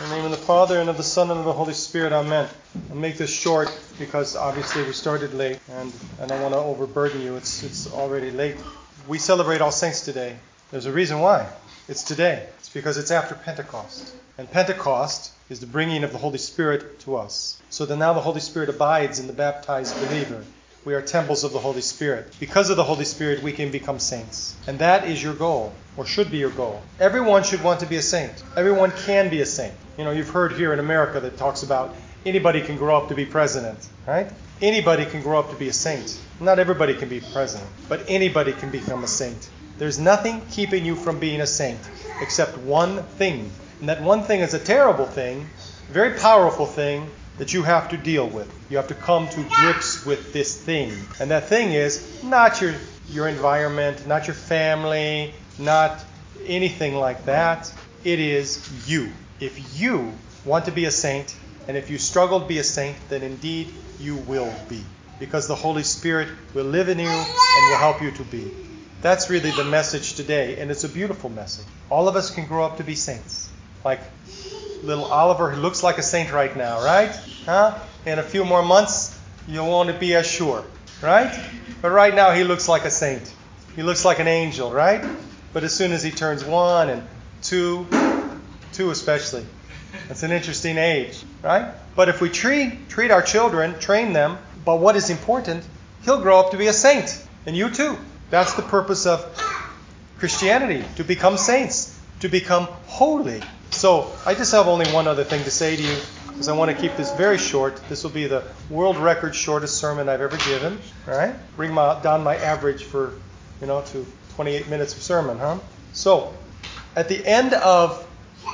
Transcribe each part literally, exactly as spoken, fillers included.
In the name of the Father, and of the Son, and of the Holy Spirit, amen. I'll make this short because obviously we started late, and I don't want to overburden you. It's it's already late. We celebrate All Saints today. There's a reason why. It's today. It's because it's after Pentecost. And Pentecost is the bringing of the Holy Spirit to us. So that now the Holy Spirit abides in the baptized believer. We are temples of the Holy Spirit. Because of the Holy Spirit, we can become saints. And that is your goal, or should be your goal. Everyone should want to be a saint. Everyone can be a saint. You know, you've heard here in America that talks about anybody can grow up to be president, right? Anybody can grow up to be a saint. Not everybody can be president, but anybody can become a saint. There's nothing keeping you from being a saint except one thing. And that one thing is a terrible thing, a very powerful thing, that you have to deal with. You have to come to grips with this thing. And that thing is not your, your environment, not your family, not anything like that. It is you. If you want to be a saint, and if you struggle to be a saint, then indeed you will be. Because the Holy Spirit will live in you and will help you to be. That's really the message today, and it's a beautiful message. All of us can grow up to be saints. Like little Oliver, who looks like a saint right now, right? Huh? In a few more months, you won't be as sure, right? But right now, he looks like a saint. He looks like an angel, right? But as soon as he turns one and two, two especially, that's an interesting age, right? But if we treat treat our children, train them, but what is important, he'll grow up to be a saint, and you too. That's the purpose of Christianity, to become saints, to become holy. So I just have only one other thing to say to you, because I want to keep this very short. This will be the world record shortest sermon I've ever given. All right, bring my, down my average for, you know, to twenty-eight minutes of sermon, huh? So at the end of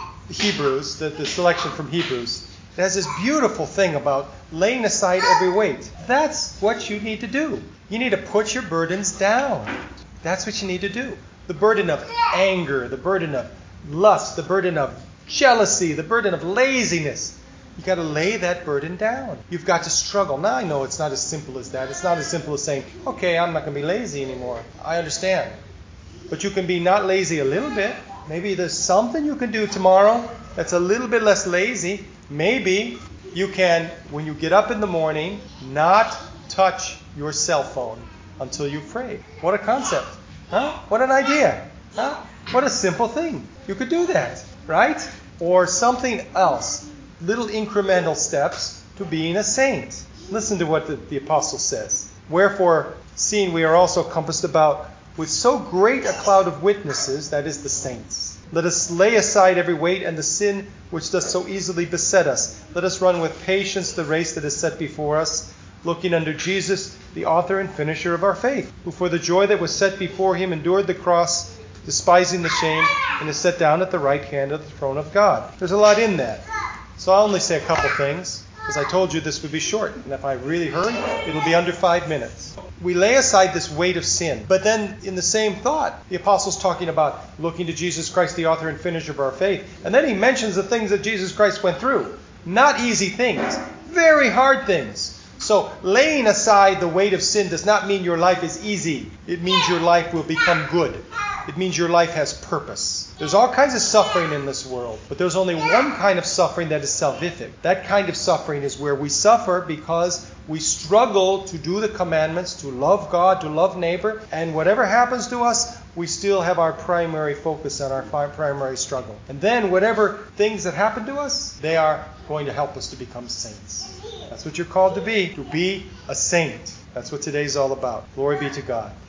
Hebrews, the, the selection from Hebrews, it has this beautiful thing about laying aside every weight. That's what you need to do. You need to put your burdens down. That's what you need to do. The burden of anger, the burden of lust, the burden of jealousy, the burden of laziness. You've got to lay that burden down. You've got to struggle. Now I know it's not as simple as that. It's not as simple as saying, okay, I'm not going to be lazy anymore. I understand. But you can be not lazy a little bit. Maybe there's something you can do tomorrow that's a little bit less lazy. Maybe you can, when you get up in the morning, not touch your cell phone until you pray. What a concept. Huh? What an idea. Huh? What a simple thing. You could do that, right? Or something else. Little incremental steps to being a saint. Listen to what the, the apostle says. Wherefore, seeing we are also compassed about with so great a cloud of witnesses, that is the saints. Let us lay aside every weight and the sin which does so easily beset us. Let us run with patience the race that is set before us, looking unto Jesus, the author and finisher of our faith, who for the joy that was set before him endured the cross, despising the shame, and is set down at the right hand of the throne of God. There's a lot in that. So I'll only say a couple things, because I told you this would be short. And if I really hurry, it'll be under five minutes. We lay aside this weight of sin. But then in the same thought, the apostle's talking about looking to Jesus Christ, the author and finisher of our faith. And then he mentions the things that Jesus Christ went through. Not easy things. Very hard things. So laying aside the weight of sin does not mean your life is easy. It means your life will become good. It means your life has purpose. There's all kinds of suffering in this world, but there's only one kind of suffering that is salvific. That kind of suffering is where we suffer because we struggle to do the commandments, to love God, to love neighbor, and whatever happens to us, we still have our primary focus on our primary struggle. And then whatever things that happen to us, they are going to help us to become saints. That's what you're called to be, to be a saint. That's what today's all about. Glory be to God.